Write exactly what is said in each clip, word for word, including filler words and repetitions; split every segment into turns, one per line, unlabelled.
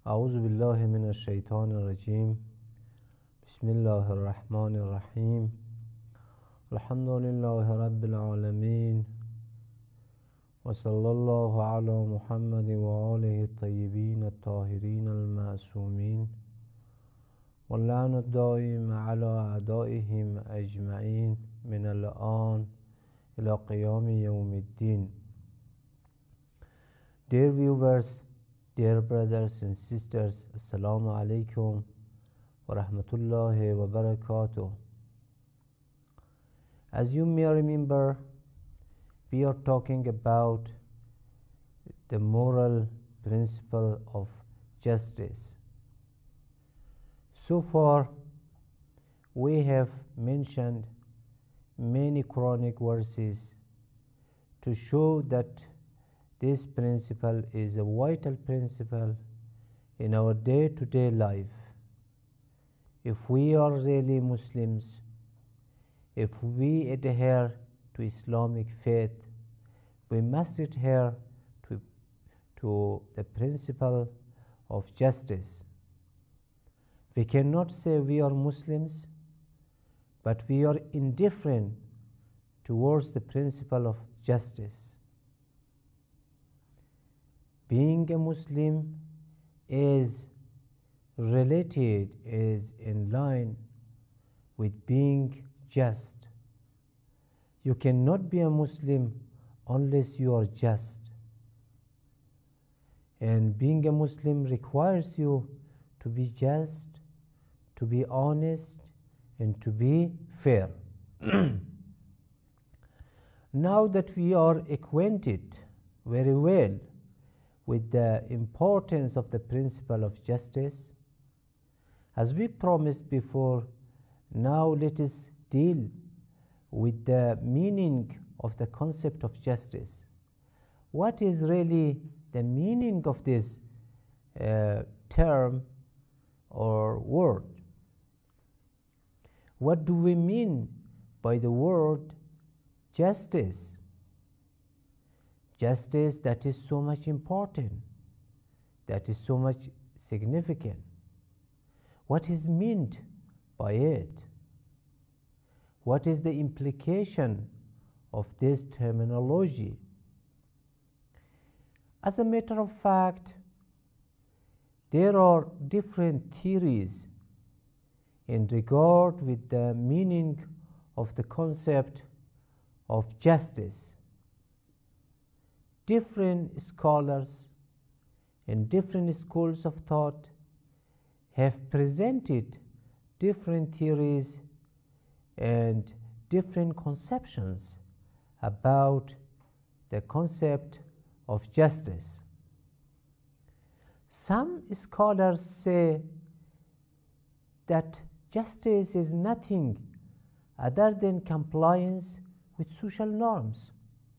أعوذ بالله من الشيطان الرجيم. بسم الله الرحمن الرحيم. الحمد لله رب العالمين، وصلى الله على محمد وآله الطيبين الطاهرين المعصومين، واللعن الدائم على أعدائهم أجمعين من الآن إلى قيام يوم الدين. Dear viewers, dear brothers and sisters, Assalamu alaikum wa rahmatullahi wa barakatuh. As you may remember, we are talking about the moral principle of justice. So far, we have mentioned many Quranic verses to show that this principle is a vital principle in our day-to-day life. If we are really Muslims, if we adhere to Islamic faith, we must adhere to, to the principle of justice. We cannot say we are Muslims, but we are indifferent towards the principle of justice. Being a Muslim is related, is in line with being just. You cannot be a Muslim unless you are just. And being a Muslim requires you to be just, to be honest, and to be fair. Now that we are acquainted very well with the importance of the principle of justice, as we promised before, now let us deal with the meaning of the concept of justice. What is really the meaning of this uh, term or word? What do we mean by the word justice? Justice that is so much important, that is so much significant. What is meant by it? What is the implication of this terminology? As a matter of fact, there are different theories in regard with the meaning of the concept of justice. Different scholars in different schools of thought have presented different theories and different conceptions about the concept of justice. Some scholars say that justice is nothing other than compliance with social norms.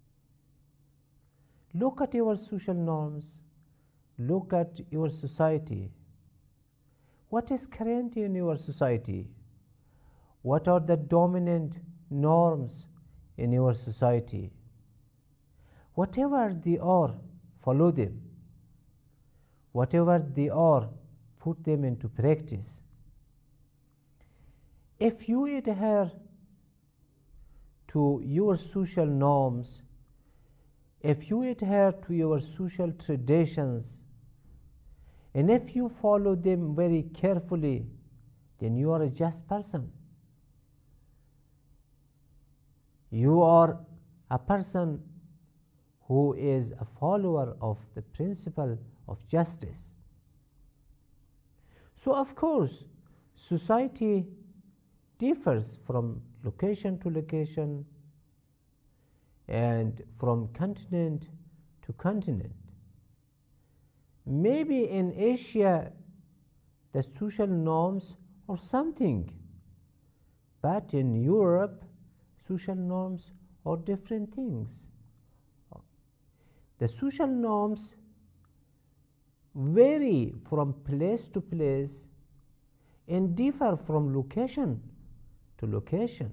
Look at your social norms. Look at your society. What is current in your society? What are the dominant norms in your society? Whatever they are, follow them. Whatever they are, put them into practice. If you adhere to your social norms, if you adhere to your social traditions, and if you follow them very carefully, then you are a just person. You are a person who is a follower of the principle of justice. So, of course, society differs from location to location and from continent to continent. Maybe in Asia the social norms are something, but in Europe social norms are different things. The social norms vary from place to place and differ from location to location.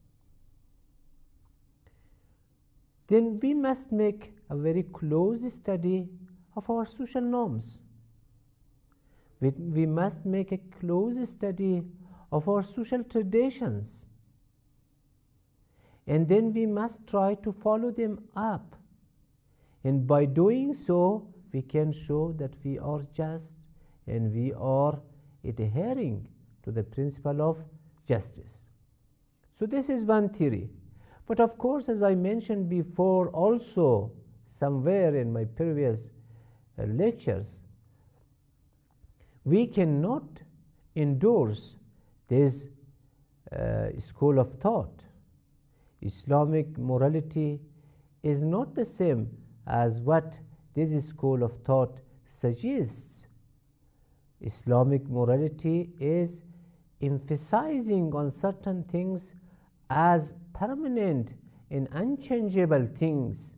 Then we must make a very close study of our social norms. We, we must make a close study of our social traditions, and then we must try to follow them up. And by doing so, we can show that we are just and we are adhering to the principle of justice. So this is one theory. But of course, as I mentioned before also somewhere in my previous uh, lectures, we cannot endorse this uh, school of thought. Islamic morality is not the same as what this school of thought suggests. Islamic morality is emphasizing on certain things as permanent and unchangeable things.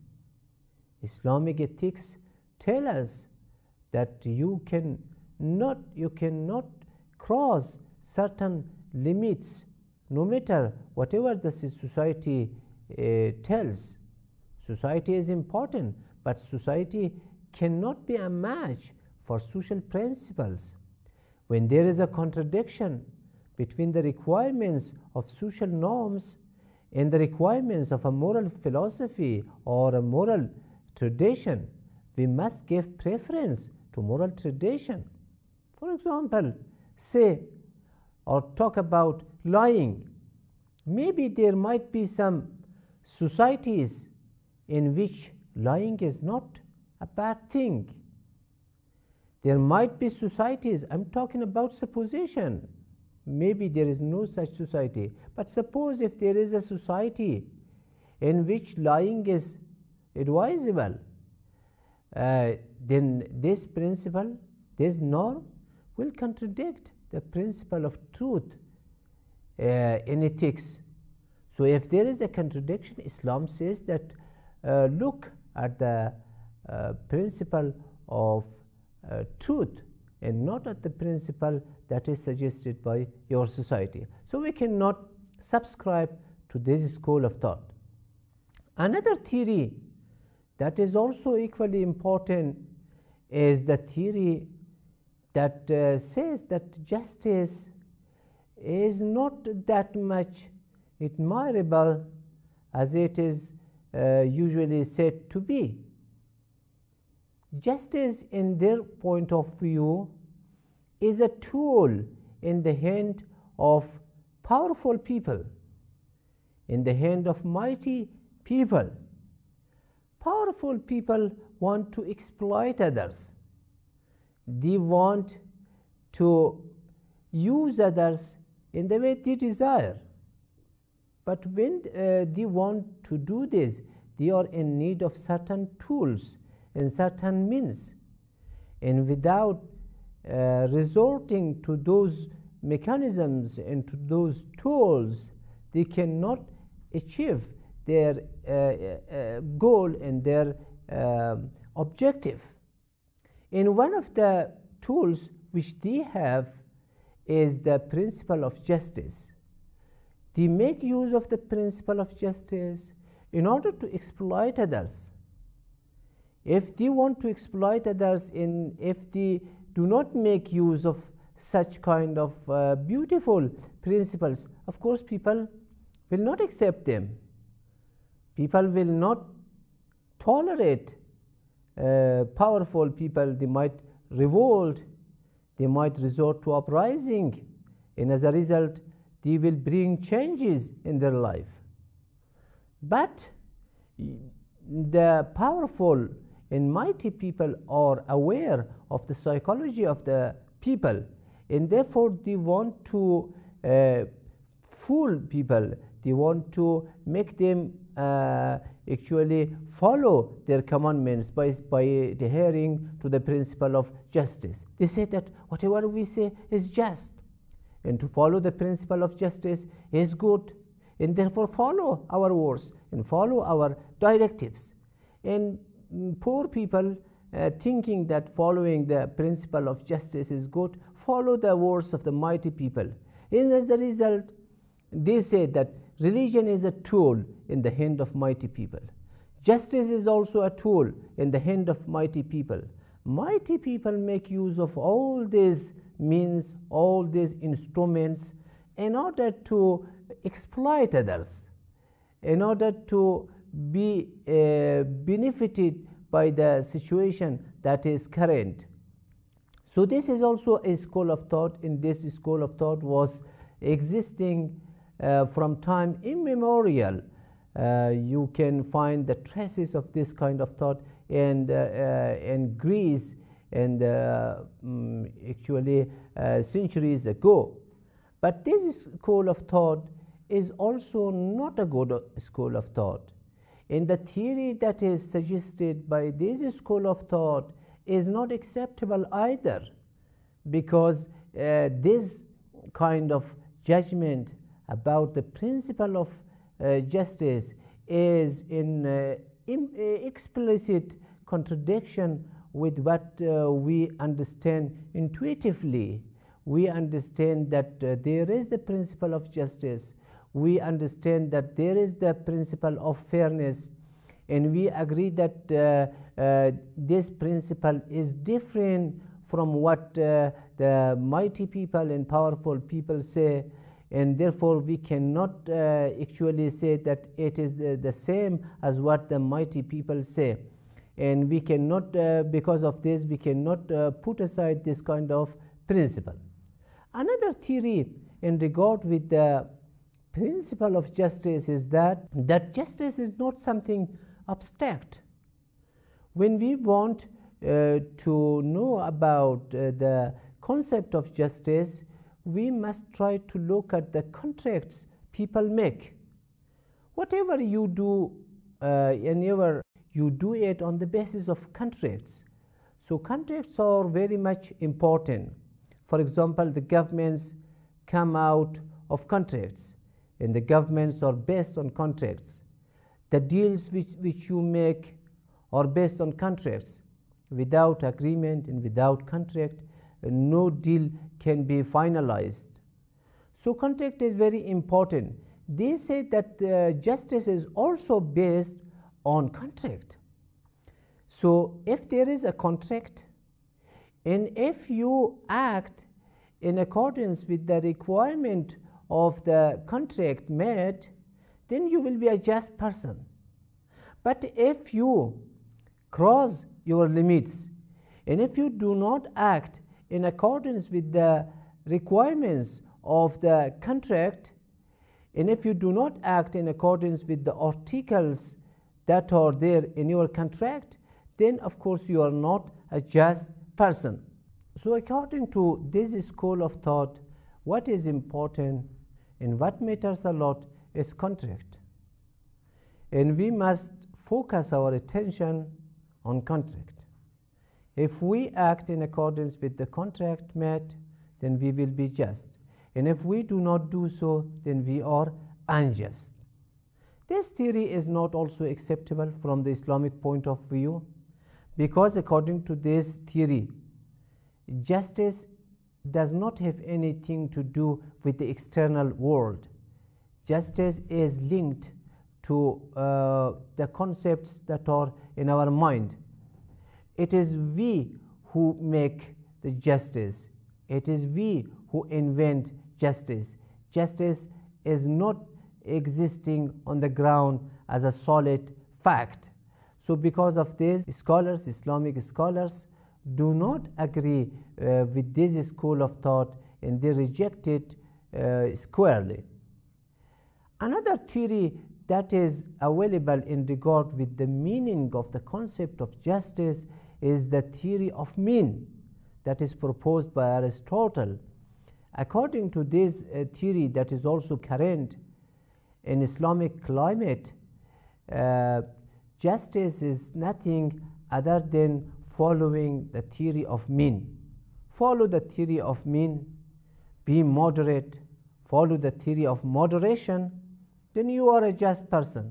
Islamic ethics tell us that you can not you cannot cross certain limits, no matter whatever the society uh, tells. Society is important, but society cannot be a match for social principles. When there is a contradiction between the requirements of social norms and the requirements of a moral philosophy or a moral tradition, we must give preference to moral tradition. For example, say or talk about lying. Maybe there might be some societies in which lying is not a bad thing. There might be societies, I'm talking about supposition, maybe there is no such society, but suppose if there is a society in which lying is advisable, uh, then this principle, this norm will contradict the principle of truth uh, in ethics. So if there is a contradiction, Islam says that uh, look at the uh, principle of uh, truth and not at the principle that is suggested by your society. So we cannot subscribe to this school of thought. Another theory that is also equally important is the theory that uh, says that justice is not that much admirable as it is uh, usually said to be. Justice, in their point of view, is a tool in the hand of powerful people, in the hand of mighty people. Powerful people want to exploit others. They want to use others in the way they desire. But when uh, they want to do this, they are in need of certain tools and certain means. And without uh, resorting to those mechanisms and to those tools, they cannot achieve their uh, uh, goal and their uh, objective. And one of the tools which they have is the principle of justice. They make use of the principle of justice in order to exploit others. If they want to exploit others, and if they do not make use of such kind of uh, beautiful principles, of course people will not accept them. People will not tolerate uh, powerful people. They might revolt, they might resort to uprising, and as a result they will bring changes in their life. But the powerful and mighty people are aware of the psychology of the people, and therefore they want to uh, fool people. They want to make them uh, actually follow their commandments by, by adhering to the principle of justice. They say that whatever we say is just, and to follow the principle of justice is good, and therefore follow our words and follow our directives. And mm, poor people uh, thinking that following the principle of justice is good, follow the words of the mighty people. And as a result, they say that religion is a tool in the hand of mighty people. Justice is also a tool in the hand of mighty people. mighty people make use of all these means, all these instruments, in order to exploit others, in order to be uh, benefited by the situation that is current. So this is also a school of thought. In this school of thought was existing uh, from time immemorial. Uh, you can find the traces of this kind of thought in, uh, uh, in Greece and uh, um, actually uh, centuries ago. But this school of thought is also not a good school of thought. And the theory that is suggested by this school of thought is not acceptable either, because uh, this kind of judgment about the principle of uh, justice is in uh, im- explicit contradiction with what uh, we understand intuitively. We understand that uh, there is the principle of justice. We understand that there is the principle of fairness, and we agree that uh, uh, this principle is different from what uh, the mighty people and powerful people say, and therefore we cannot uh, actually say that it is the, the same as what the mighty people say. And we cannot, uh, because of this, we cannot uh, put aside this kind of principle. Another theory in regard with the principle of justice is that, that justice is not something abstract. When we want uh, to know about uh, the concept of justice, we must try to look at the contracts people make. Whatever you do, uh, whenever you do it on the basis of contracts. So contracts are very much important. For example, the governments come out of contracts, and the governments are based on contracts. The deals which, which you make are based on contracts. Without agreement and without contract, no deal can be finalized. So contract is very important. They say that uh, justice is also based on contract. So if there is a contract, and if you act in accordance with the requirement of the contract made, then you will be a just person. But if you cross your limits, and if you do not act in accordance with the requirements of the contract, and if you do not act in accordance with the articles that are there in your contract, then of course you are not a just person. So according to this school of thought, what is important and what matters a lot is contract. And we must focus our attention on contract. If we act in accordance with the contract made, then we will be just. And if we do not do so, then we are unjust. This theory is not also acceptable from the Islamic point of view, because according to this theory, justice does not have anything to do with the external world. Justice is linked to uh, the concepts that are in our mind. It is we who make the justice. It is we who invent justice. Justice is not existing on the ground as a solid fact. So because of this, scholars, Islamic scholars, do not agree uh, with this school of thought, and they reject it uh, squarely. Another theory that is available in regard with the meaning of the concept of justice is the theory of mean that is proposed by Aristotle. According to this uh, theory that is also current in Islamic climate, uh, justice is nothing other than following the theory of mean. Follow the theory of mean, be moderate, follow the theory of moderation, then you are a just person.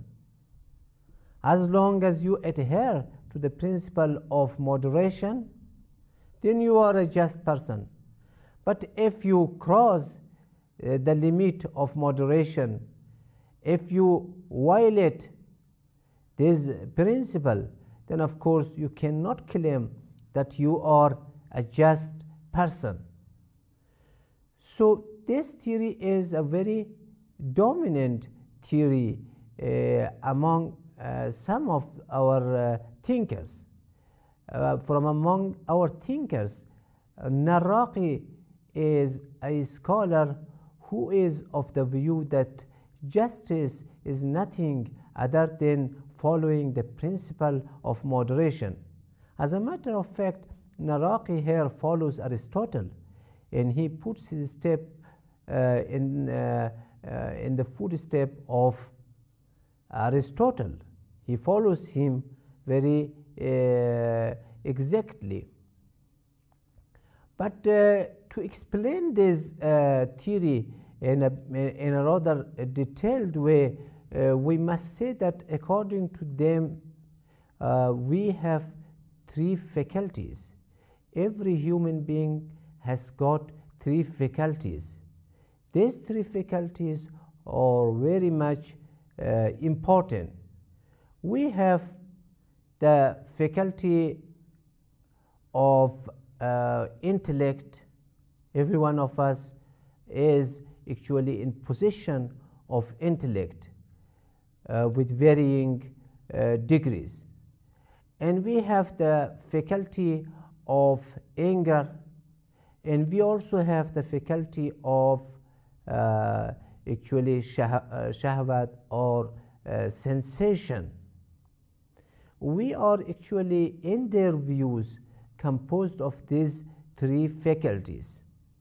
As long as you adhere to the principle of moderation, then you are a just person. But if you cross uh, the limit of moderation, if you violate this principle, then of course you cannot claim that you are a just person. So this theory is a very dominant theory uh, among uh, some of our uh, thinkers. Uh, from among our thinkers, uh, Naraqi is a scholar who is of the view that justice is nothing other than following the principle of moderation. As a matter of fact, Naraqi here follows Aristotle, and he puts his step uh, in, uh, uh, in the footstep of Aristotle. He follows him very uh, exactly. But uh, to explain this uh, theory in a, in a rather detailed way, uh, we must say that according to them, uh, we have three faculties. Every human being has got three faculties. These three faculties are very much uh, important. We have the faculty of uh, intellect. Every one of us is actually in possession of intellect uh, with varying uh, degrees. And we have the faculty of anger, and we also have the faculty of uh, actually shah uh, shahwat or uh, sensation. We are actually, in their views, composed of these three faculties.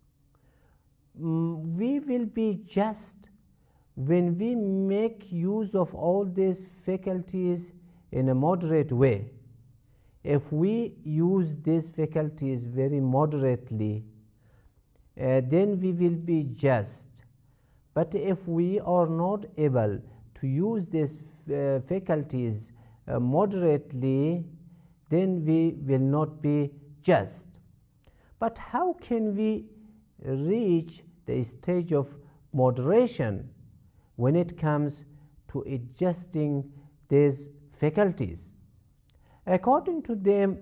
Mm, we will be just when we make use of all these faculties in a moderate way. If we use these faculties very moderately, uh, then we will be just. But if we are not able to use these uh, faculties uh, moderately, then we will not be just. But how can we reach the stage of moderation when it comes to adjusting these faculties? According to them,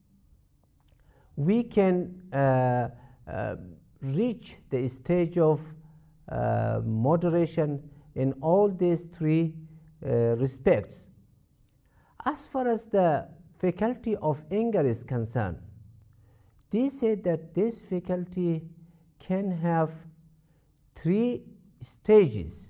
we can uh, uh, reach the stage of uh, moderation in all these three uh, respects. As far as the faculty of anger is concerned, they say that this faculty can have three stages.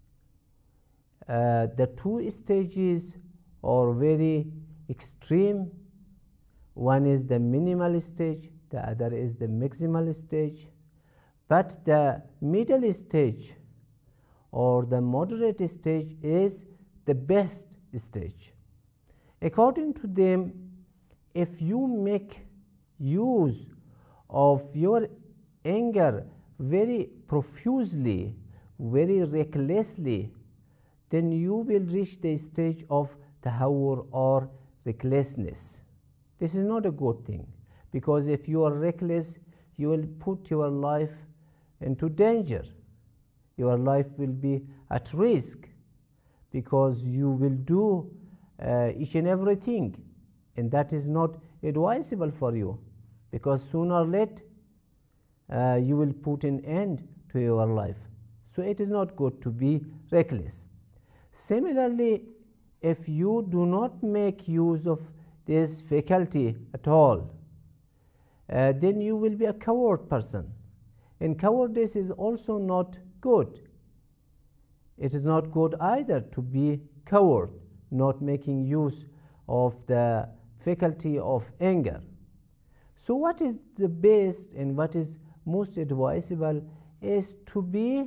Uh, the two stages are very extreme. One is the minimal stage, the other is the maximal stage. But the middle stage or the moderate stage is the best stage. According to them, if you make use of your anger very profusely, very recklessly, then you will reach the stage of tahawur or recklessness. This is not a good thing, because if you are reckless, you will put your life into danger. Your life will be at risk, because you will do uh, each and everything, and that is not advisable for you, because sooner or later uh, you will put an end to your life. So it is not good to be reckless. Similarly, if you do not make use of this faculty at all, uh, then you will be a coward person. And cowardice is also not good. It is not good either to be coward, not making use of the faculty of anger. So what is the best and what is most advisable is to be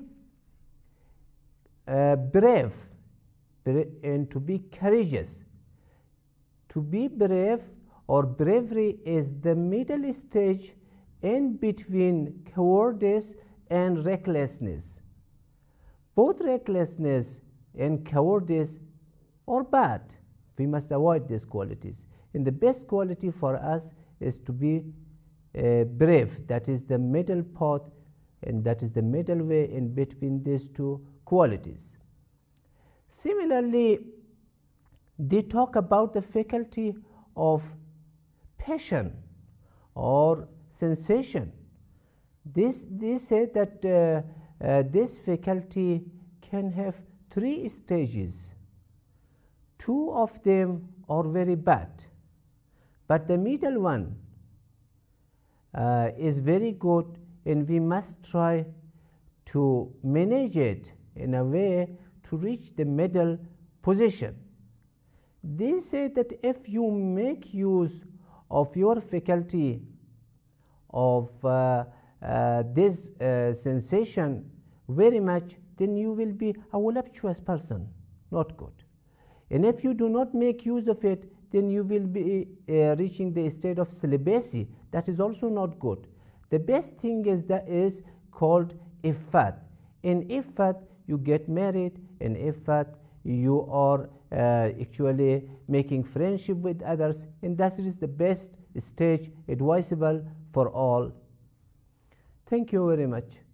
uh, brave and to be courageous. To be brave or bravery is the middle stage in between cowardice and recklessness. Both recklessness and cowardice are bad. We must avoid these qualities. And the best quality for us is to be uh, brave. That is the middle path, and that is the middle way in between these two qualities. Similarly, they talk about the faculty of passion. or sensation. This, they say that uh, uh, this faculty can have three stages. Two of them are very bad, but the middle one uh, is very good, and we must try to manage it in a way to reach the middle position. They say that if you make use of your faculty of uh, uh, this uh, sensation very much, then you will be a voluptuous person, not good. And if you do not make use of it, then you will be uh, reaching the state of celibacy. That is also not good. The best thing is that is called iffat. In iffat, you get married. In iffat, you are uh, actually making friendship with others, and that is the best stage advisable for all. Thank you very much.